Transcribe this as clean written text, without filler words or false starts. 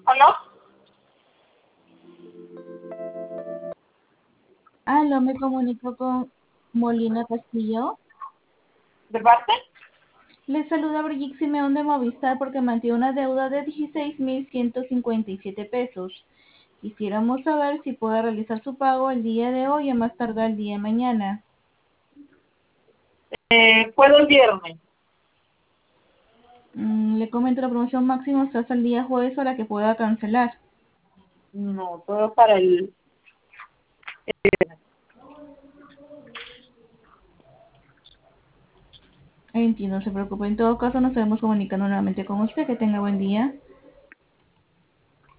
¿Aló? Aló, me comunico con Molina Castillo. ¿De parte? Le saluda Brigitte Simeón de Movistar porque mantiene una deuda de 16.157 pesos. Quisiéramos saber si puede realizar su pago el día de hoy o más tardar el día de mañana. Puedo el viernes. Le comento la promoción máxima hasta el día jueves para que pueda cancelar. No, puedo para el... Entiendo, no se preocupe. En todo caso, nos estaremos comunicando nuevamente con usted. Que tenga buen día.